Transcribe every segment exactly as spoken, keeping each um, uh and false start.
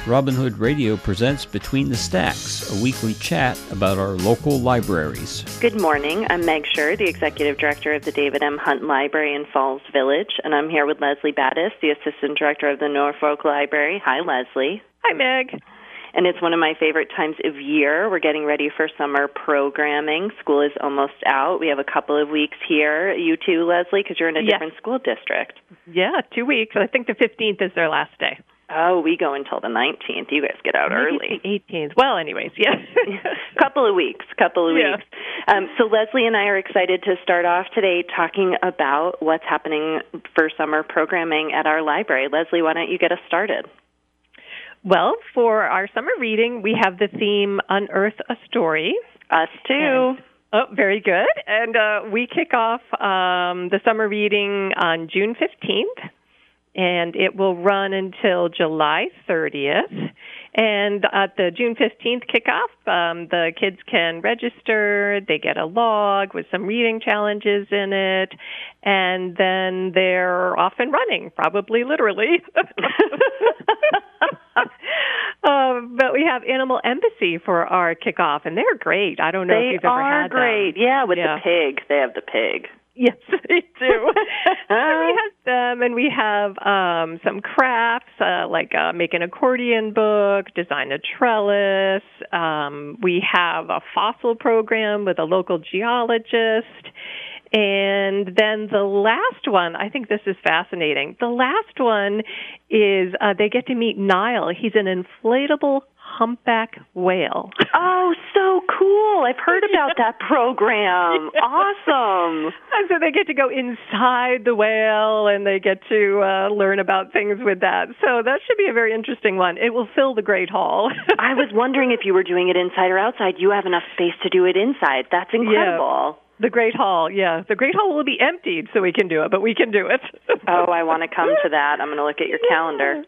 Robin Hood Radio presents Between the Stacks, a weekly chat about our local libraries. Good morning. I'm Meg Scher, the Executive Director of the David M. Hunt Library in Falls Village, and I'm here with Leslie Battis, the Assistant Director of the Norfolk Library. Hi, Leslie. Hi, Meg. And it's one of my favorite times of year. We're getting ready for summer programming. School is almost out. We have a couple of weeks here. You too, Leslie, because you're in a yes. different school district. Yeah, two weeks. I think the fifteenth is their last day. Oh, we go until the nineteenth. You guys get out Maybe early. The eighteenth. Well, anyways, yeah. couple of weeks, couple of yeah. weeks. Um, so Leslie and I are excited to start off today talking about what's happening for summer programming at our library. Leslie, why don't you get us started? Well, for our summer reading, we have the theme Unearth a Story. Us too. And, oh, very good. And uh, we kick off um, the summer reading on June fifteenth. And it will run until July thirtieth. And at the June fifteenth kickoff, um, the kids can register. They get a log with some reading challenges in it. And then they're off and running, probably literally. uh, but we have Animal Embassy for our kickoff, and they're great. I don't know they if you've ever had them. They are great. Yeah, with yeah. the pig. They have the pig. Yes, they do. And we have them, and we have um, some crafts, uh, like uh, make an accordion book, design a trellis. Um, we have a fossil program with a local geologist. And then the last one, I think this is fascinating. The last one is uh, they get to meet Nile. He's an inflatable humpback whale. Oh, so cool. I've heard about that program. Yeah. Awesome. And so they get to go inside the whale, and they get to uh, learn about things with that. So that should be a very interesting one. It will fill the Great Hall. I was wondering if you were doing it inside or outside. You have enough space to do it inside. That's incredible. Yeah. The Great Hall, yeah. The Great Hall will be emptied so we can do it, but we can do it. Oh, I want to come to that. I'm going to look at your calendar.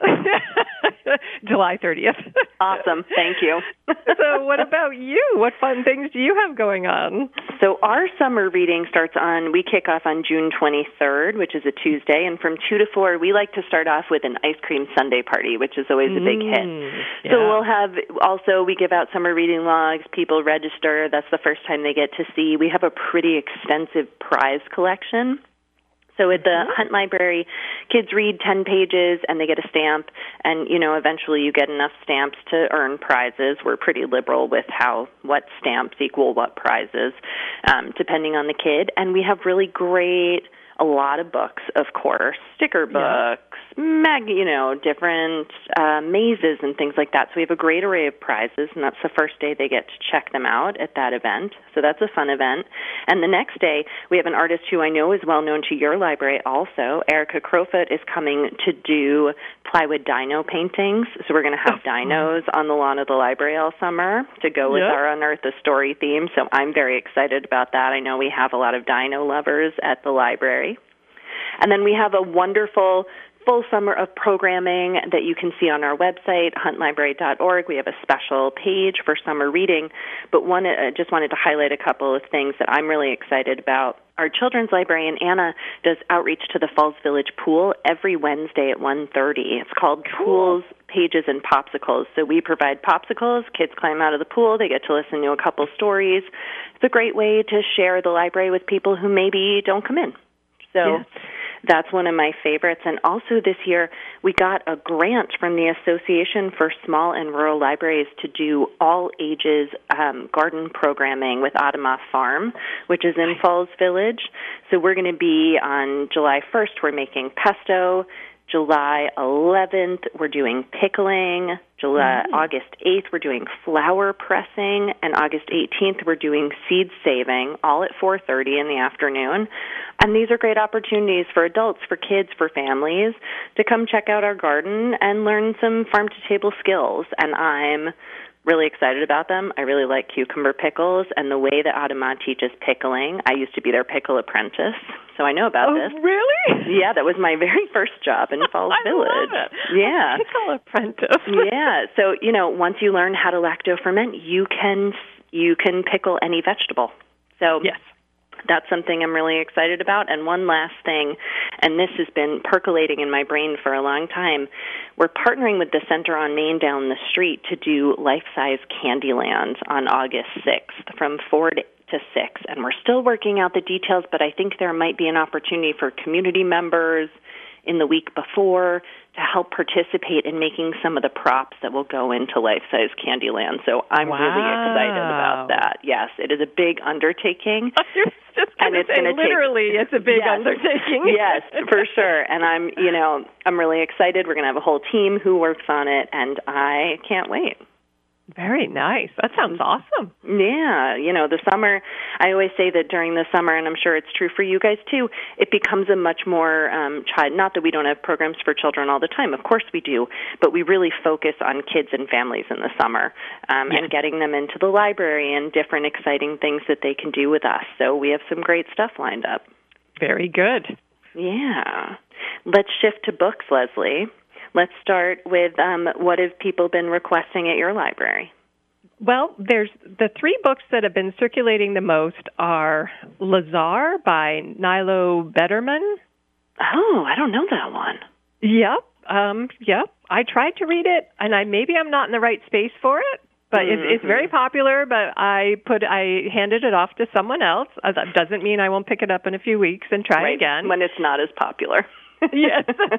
July thirtieth. Awesome. Thank you. So what about you? What fun things do you have going on? So our summer reading starts on, we kick off on June twenty-third, which is a Tuesday, and from two to four, we like to start off with an ice cream sundae party, which is always a big mm, hit. Yeah. So we'll have, also we give out summer reading logs, people register, that's the first time they get to see. We have a pretty extensive prize collection. So at the Hunt Library, kids read ten pages and they get a stamp, and, you know, eventually you get enough stamps to earn prizes. We're pretty liberal with how, what stamps equal what prizes, um, depending on the kid. And we have really great, a lot of books, of course, sticker books, yeah. mag, you know, different uh, mazes and things like that. So we have a great array of prizes, and that's the first day they get to check them out at that event. So that's a fun event. And the next day, we have an artist who I know is well known to your library also. Erica Crowfoot is coming to do plywood dino paintings. So we're going to have dinos on the lawn of the library all summer to go with yep. our Unearth a Story theme. So I'm very excited about that. I know we have a lot of dino lovers at the library. And then we have a wonderful full summer of programming that you can see on our website, hunt library dot org. We have a special page for summer reading. But one, I just wanted to highlight a couple of things that I'm really excited about. Our children's librarian, Anna, does outreach to the Falls Village pool every Wednesday at one thirty. It's called cool. Pools, Pages, and Popsicles. So we provide popsicles. Kids climb out of the pool. They get to listen to a couple stories. It's a great way to share the library with people who maybe don't come in. So yes. That's one of my favorites. And also this year, we got a grant from the Association for Small and Rural Libraries to do all ages um, garden programming with Adama Farm, which is in Falls Village. So we're going to be on July first, we're making pesto. July eleventh, we're doing pickling. July, mm-hmm. August eighth, we're doing flower pressing. And August eighteenth, we're doing seed saving, all at four thirty in the afternoon. And these are great opportunities for adults, for kids, for families to come check out our garden and learn some farm-to-table skills. And I'm really excited about them. I really like cucumber pickles, and the way that Adama teaches pickling. I used to be their pickle apprentice, so I know about oh, this. Really? Yeah, that was my very first job in Falls I Village. Love it. Yeah. A pickle apprentice. Yeah. So, you know, once you learn how to lacto ferment, you can you can pickle any vegetable. So yes. That's something I'm really excited about. And one last thing, and this has been percolating in my brain for a long time, we're partnering with the Center on Main down the street to do life-size Candyland on August sixth from four to six. And we're still working out the details, but I think there might be an opportunity for community members in the week before to help participate in making some of the props that will go into life-size Candyland. So I'm wow. really excited about that. Yes, it is a big undertaking. Just and it's going to literally, take, it's a big yes, undertaking. Yes, for sure. And I'm, you know, I'm really excited. We're going to have a whole team who works on it, and I can't wait. Very nice. That sounds awesome. Yeah. You know, the summer, I always say that during the summer, and I'm sure it's true for you guys too, it becomes a much more um, child, not that we don't have programs for children all the time. Of course we do. But we really focus on kids and families in the summer um, yes. and getting them into the library and different exciting things that they can do with us. So we have some great stuff lined up. Very good. Yeah. Let's shift to books, Leslie. Let's start with um, what have people been requesting at your library? Well, there's the three books that have been circulating the most are Lazar by Nilo Betterman. Oh, I don't know that one. Yep, um, yep. I tried to read it, and I maybe I'm not in the right space for it, but mm-hmm. it's, it's very popular. But I put I handed it off to someone else. That doesn't mean I won't pick it up in a few weeks and try right. again when it's not as popular. Yes.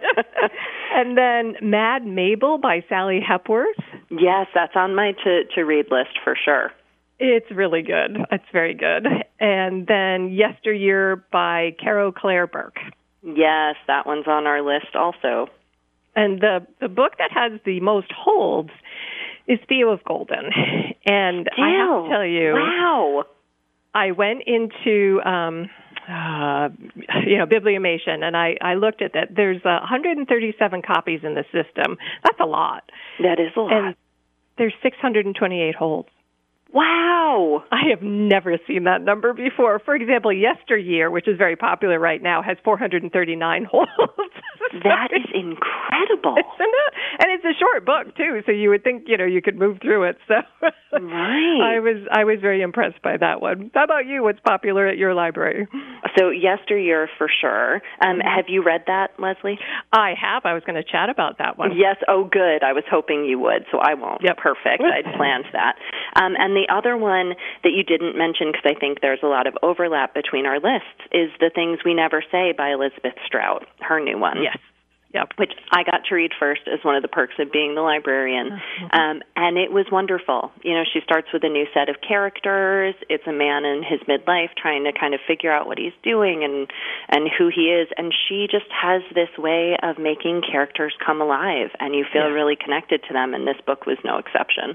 And then Mad Mabel by Sally Hepworth. Yes, that's on my to, to read list for sure. It's really good. It's very good. And then Yesteryear by Carol Claire Burke. Yes, that one's on our list also. And the, the book that has the most holds is Theo of Golden. And Theo. I have to tell you, wow. I went into... Um, Uh, you know, Bibliomation, and I, I looked at that. There's uh, one hundred thirty-seven copies in the system. That's a lot. That is a lot. And there's six hundred twenty-eight holds. Wow. I have never seen that number before. For example, Yesteryear, which is very popular right now, has four hundred thirty-nine holds. That is incredible. Isn't it? And it's a short book, too, so you would think, you know, you could move through it. So right. I was I was very impressed by that one. How about you? What's popular at your library? So Yesteryear, for sure. Um, have you read that, Leslie? I have. I was going to chat about that one. Yes. Oh, good. I was hoping you would, so I won't. Yep. Perfect. I'd planned that. Um, and the other one that you didn't mention, because I think there's a lot of overlap between our lists, is The Things We Never Say by Elizabeth Strout, her new one. Yes. Yep. Which I got to read first as one of the perks of being the librarian. Um, and it was wonderful. You know, she starts with a new set of characters. It's a man in his midlife trying to kind of figure out what he's doing and, and who he is. And she just has this way of making characters come alive, and you feel yeah. really connected to them, and this book was no exception.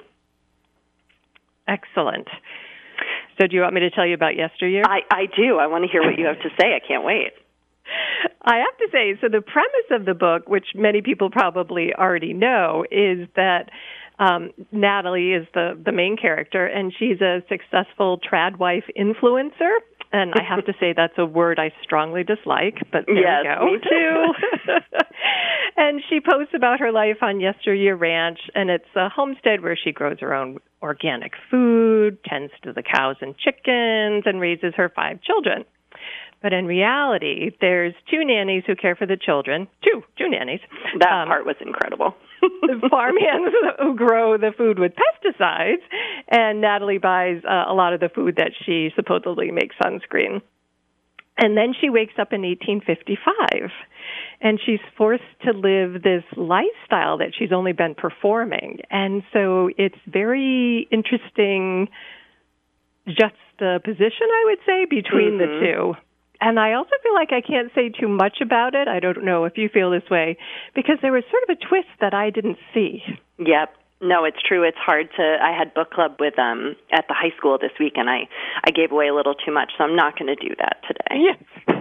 Excellent. So do you want me to tell you about Yesteryear? I, I do. I want to hear what you have to say. I can't wait. I have to say, so the premise of the book, which many people probably already know, is that um, Natalie is the, the main character, and she's a successful trad wife influencer. And I have to say that's a word I strongly dislike, but there yes, you go. Me too. And she posts about her life on Yesteryear Ranch, and it's a homestead where she grows her own organic food, tends to the cows and chickens, and raises her five children. But in reality, there's two nannies who care for the children. Two, two nannies. That um, part was incredible. The farmhands who grow the food with pesticides, and Natalie buys uh, a lot of the food that she supposedly makes sunscreen. And then she wakes up in eighteen fifty-five, and she's forced to live this lifestyle that she's only been performing. And so it's very interesting juxtaposition, I would say, between mm-hmm. the two. And I also feel like I can't say too much about it. I don't know if you feel this way, because there was sort of a twist that I didn't see. Yep. No, it's true. It's hard to, I had book club with um at the high school this week, and I, I gave away a little too much, so I'm not going to do that today. Yes.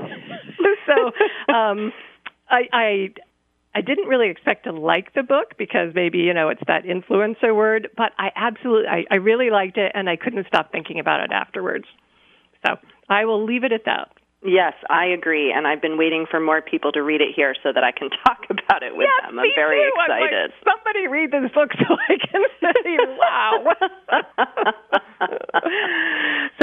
So um, I, I, I didn't really expect to like the book because maybe, you know, it's that influencer word, but I absolutely, I, I really liked it, and I couldn't stop thinking about it afterwards. So I will leave it at that. Yes, I agree, and I've been waiting for more people to read it here so that I can talk about it with yes, them. I'm me very too. excited. I'm like, somebody read this book so I can say, wow. So we'll have to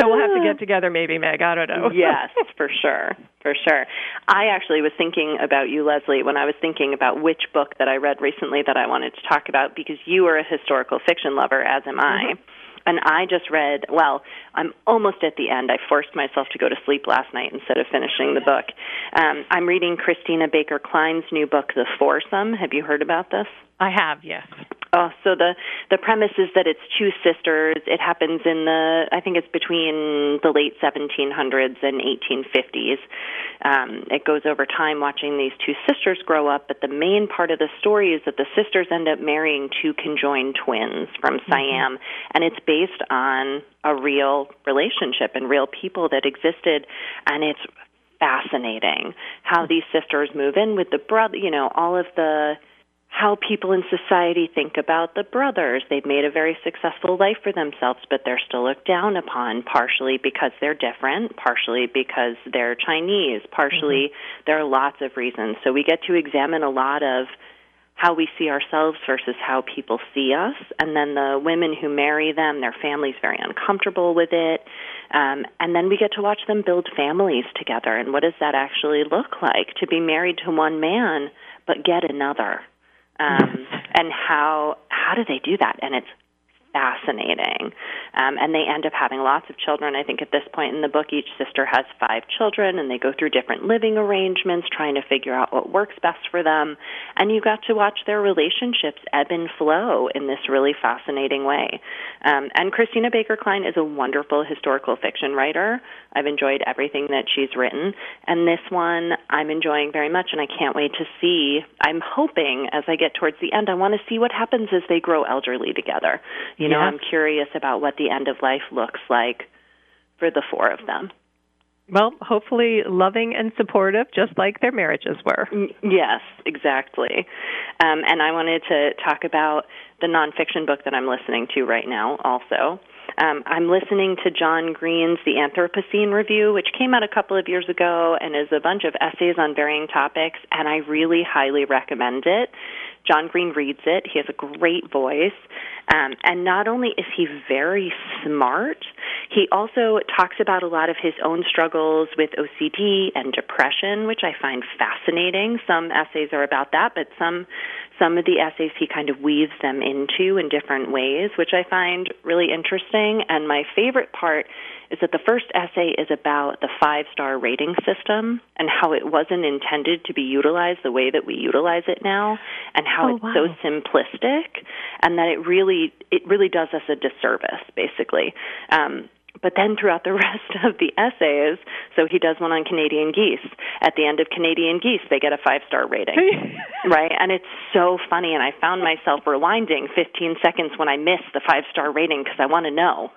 get together maybe, Meg. I don't know. Yes, for sure. For sure. I actually was thinking about you, Leslie, when I was thinking about which book that I read recently that I wanted to talk about, because you are a historical fiction lover, as am I. Mm-hmm. And I just read, well, I'm almost at the end. I forced myself to go to sleep last night instead of finishing the book. Um, I'm reading Christina Baker Klein's new book, The Foursome. Have you heard about this? I have, yes. Oh, so the, the premise is that it's two sisters. It happens in the, I think it's between the late seventeen hundreds and eighteen fifties. Um, it goes over time watching these two sisters grow up, but the main part of the story is that the sisters end up marrying two conjoined twins from Siam, mm-hmm. and it's based on a real relationship and real people that existed, and it's fascinating how these sisters move in with the brother, you know, all of the how people in society think about the brothers. They've made a very successful life for themselves, but they're still looked down upon, partially because they're different, partially because they're Chinese, partially mm-hmm. there are lots of reasons. So we get to examine a lot of how we see ourselves versus how people see us. And then the women who marry them, their family's very uncomfortable with it. Um, and then we get to watch them build families together. And what does that actually look like, to be married to one man but get another? Um, and how how do they do that? And it's fascinating. Um, and they end up having lots of children. I think at this point in the book, each sister has five children, and they go through different living arrangements, trying to figure out what works best for them. And you got to watch their relationships ebb and flow in this really fascinating way. Um, and Christina Baker Klein is a wonderful historical fiction writer. I've enjoyed everything that she's written. And this one I'm enjoying very much, and I can't wait to see. I'm hoping as I get towards the end, I want to see what happens as they grow elderly together. You know, yes. I'm curious about what the end of life looks like for the four of them. Well, hopefully loving and supportive, just like their marriages were. Yes, exactly. Um, and I wanted to talk about the nonfiction book that I'm listening to right now also. Um, I'm listening to John Green's The Anthropocene Review, which came out a couple of years ago and is a bunch of essays on varying topics, and I really highly recommend it. John Green reads it. He has a great voice. Um, and not only is he very smart, he also talks about a lot of his own struggles with O C D and depression, which I find fascinating. Some essays are about that, but some some of the essays he kind of weaves them into in different ways, which I find really interesting. And my favorite part is that the first essay is about the five-star rating system and how it wasn't intended to be utilized the way that we utilize it now, and how oh, it's wow. so simplistic, and that it really it really does us a disservice, basically. Um, But then throughout the rest of the essays, so he does one on Canadian geese. At the end of Canadian geese, they get a five-star rating, right? And it's so funny, and I found myself rewinding fifteen seconds when I missed the five-star rating because I want to know.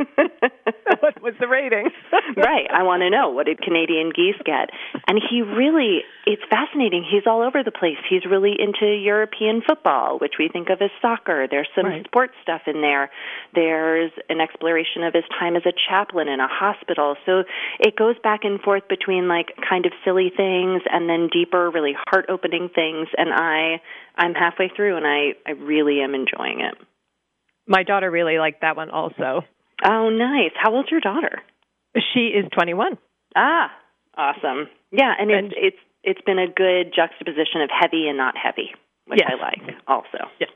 What was the rating? Right. I want to know, what did Canadian geese get? And he really, it's fascinating. He's all over the place. He's really into European football, which we think of as soccer. There's some right. sports stuff in there. There's an exploration of his time as a chaplain in a hospital. So it goes back and forth between like kind of silly things and then deeper, really heart-opening things. And I, I'm halfway through, and I, I really am enjoying it. My daughter really liked that one also. Oh, nice. How old's your daughter? She is twenty-one. Ah, awesome. Yeah, and, and it's it's it's been a good juxtaposition of heavy and not heavy, which yes. I like also. Yes.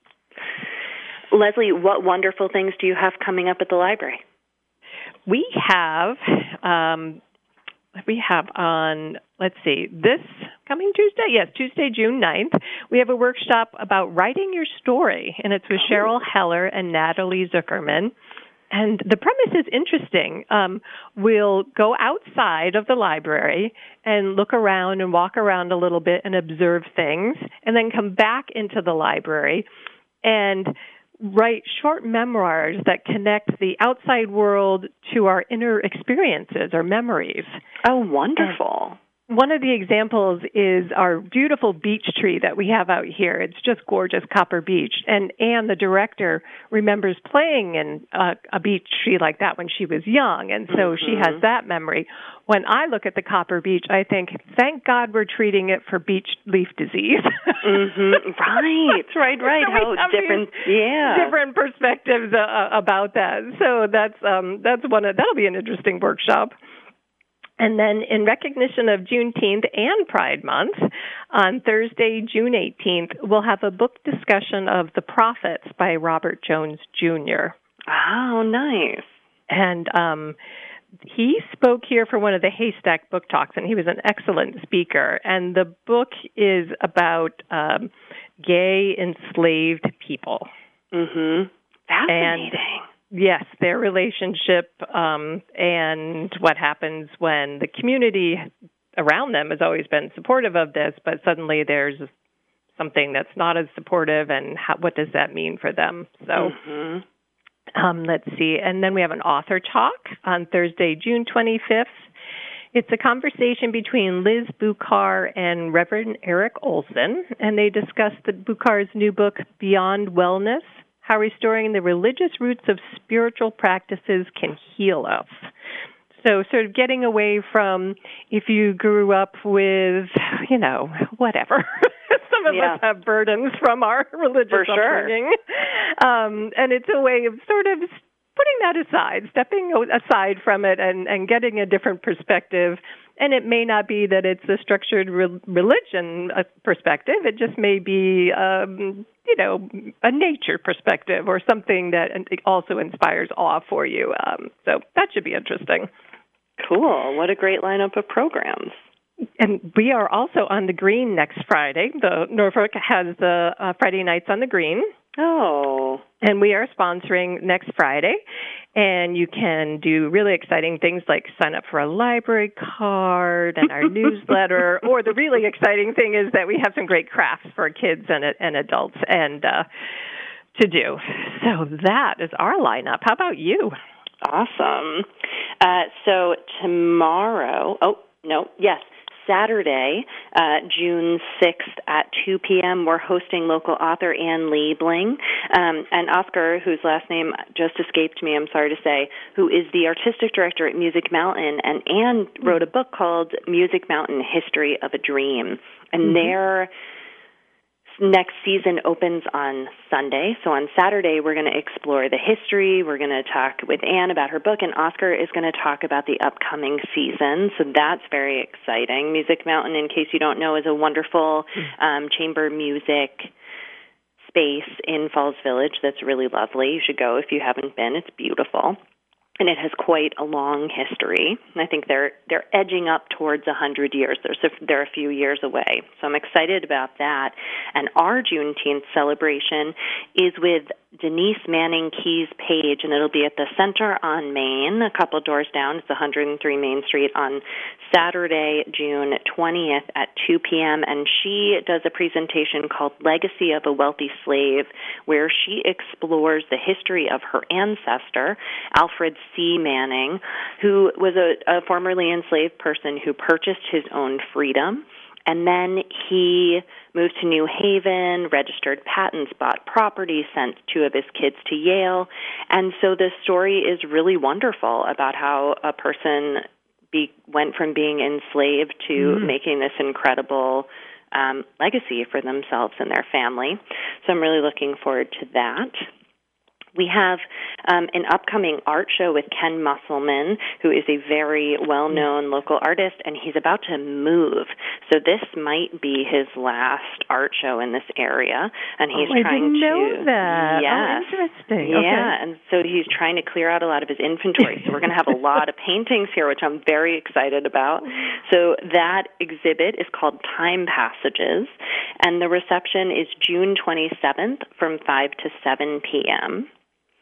Leslie, what wonderful things do you have coming up at the library? We have um, we have on, let's see, this coming Tuesday, yes, Tuesday, June ninth, we have a workshop about writing your story, and it's with Cheryl Heller and Natalie Zuckerman. And the premise is interesting. Um, we'll go outside of the library and look around and walk around a little bit and observe things, and then come back into the library and write short memoirs that connect the outside world to our inner experiences or memories. Oh, wonderful. One of the examples is our beautiful beech tree that we have out here. It's just gorgeous, Copper Beech. And Anne, the director, remembers playing in a, a beech tree like that when she was young, and so mm-hmm. she has that memory. When I look at the Copper Beech, I think, thank God we're treating it for beech leaf disease. mm-hmm. Right, right, right. So How different, yeah, different perspectives uh, about that. So that's um, that's one. Of, that'll be an interesting workshop. And then in recognition of Juneteenth and Pride Month, on Thursday, June eighteenth, we'll have a book discussion of The Prophets by Robert Jones Junior Oh, nice. And um, he spoke here for one of the Haystack Book Talks, and he was an excellent speaker. And the book is about um, gay enslaved people. Mm-hmm. Fascinating. And yes, their relationship um, and what happens when the community around them has always been supportive of this, but suddenly there's something that's not as supportive, and how, what does that mean for them? So mm-hmm. um, let's see. And then we have an author talk on Thursday, June twenty-fifth. It's a conversation between Liz Buchar and Reverend Eric Olson, and they discuss the Buchar's new book, Beyond Wellness, How Restoring the Religious Roots of Spiritual Practices Can Heal Us. So sort of getting away from if you grew up with, you know, whatever. Some of yeah. us have burdens from our religious For sure. upbringing. Um, and it's a way of sort of putting that aside, stepping aside from it and, and getting a different perspective. And it may not be that it's a structured re- religion perspective. It just may be, um, you know, a nature perspective or something that also inspires awe for you. Um, so that should be interesting. Cool. What a great lineup of programs. And we are also on the Green next Friday. The Norfolk has the uh, Friday nights on the Green. Oh. And we are sponsoring next Friday. And you can do really exciting things like sign up for a library card and our newsletter. Or the really exciting thing is that we have some great crafts for kids and, and adults and uh, to do. So that is our lineup. How about you? Awesome. Uh, so tomorrow, oh, no, yes. Saturday, uh, June sixth at two p.m., we're hosting local author Anne Liebling. Um, and Oscar, whose last name just escaped me, I'm sorry to say, who is the artistic director at Music Mountain. And Anne wrote a book called Music Mountain, History of a Dream. And mm-hmm. their next season opens on Sunday. So on Saturday, we're going to explore the history. We're going to talk with Anne about her book, and Oscar is going to talk about the upcoming season. So that's very exciting. Music Mountain, in case you don't know, is a wonderful um, chamber music space in Falls Village that's really lovely. You should go if you haven't been. It's beautiful. And it has quite a long history. And I think they're they're edging up towards one hundred years. They're, they're a few years away. So I'm excited about that. And our Juneteenth celebration is with Denise Manning Keys Page, and it'll be at the Center on Main, a couple doors down. It's one oh three Main Street on Saturday, June twentieth at two p.m., and she does a presentation called Legacy of a Wealthy Slave, where she explores the history of her ancestor, Alfred C. Manning, who was a, a formerly enslaved person who purchased his own freedom. And then he moved to New Haven, registered patents, bought property, sent two of his kids to Yale. And so the story is really wonderful about how a person be, went from being enslaved to mm-hmm. making this incredible um, legacy for themselves and their family. So I'm really looking forward to that. We have um, an upcoming art show with Ken Musselman, who is a very well-known local artist, and he's about to move. So this might be his last art show in this area, and he's oh, trying I didn't to. know that. Yes, oh, interesting. Yeah, okay. and so he's trying to clear out a lot of his inventory. So we're going to have a lot of paintings here, which I'm very excited about. So that exhibit is called Time Passages, and the reception is June twenty-seventh from five to seven p.m.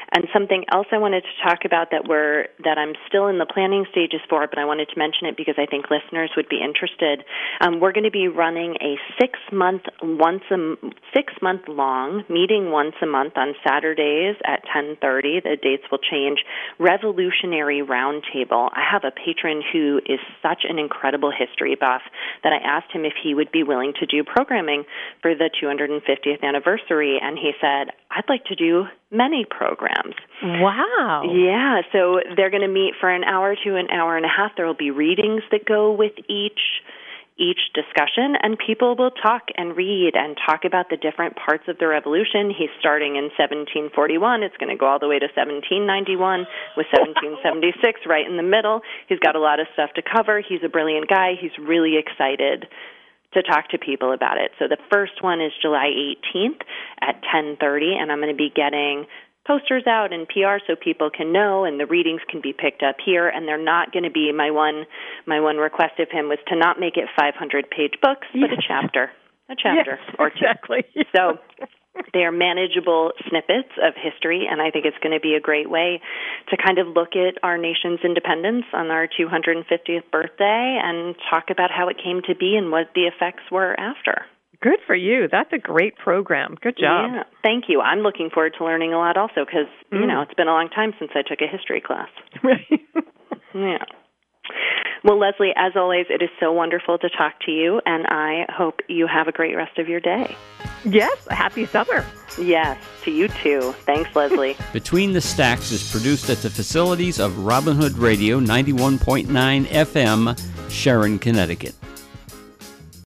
And something else I wanted to talk about that we're that I'm still in the planning stages for, but I wanted to mention it because I think listeners would be interested. Um, we're going to be running a six month once a six month long meeting once a month on Saturdays at ten thirty. The dates will change. Revolutionary Roundtable. I have a patron who is such an incredible history buff that I asked him if he would be willing to do programming for the two hundred fiftieth anniversary, and he said, I'd like to do many programs. Wow. Yeah, so they're going to meet for an hour to an hour and a half. There will be readings that go with each each discussion, and people will talk and read and talk about the different parts of the Revolution. He's starting in seventeen forty-one. It's going to go all the way to seventeen ninety-one with seventeen seventy-six right in the middle. He's got a lot of stuff to cover. He's a brilliant guy. He's really excited to talk to people about it. So the first one is July eighteenth at ten thirty, and I'm going to be getting posters out and P R so people can know, and the readings can be picked up here. And they're not going to be, my one my one request of him was to not make it five hundred page books, but yes. a chapter, a chapter yes, or two. Exactly. So they are manageable snippets of history, and I think it's going to be a great way to kind of look at our nation's independence on our two hundred fiftieth birthday and talk about how it came to be and what the effects were after. Good for you. That's a great program. Good job. Yeah, thank you. I'm looking forward to learning a lot also because, mm. you know, it's been a long time since I took a history class. Right. Yeah. Well, Leslie, as always, it is so wonderful to talk to you, and I hope you have a great rest of your day. Yes, happy summer. Yes, to you too. Thanks, Leslie. Between the Stacks is produced at the facilities of Robin Hood Radio ninety-one point nine F M, Sharon, Connecticut.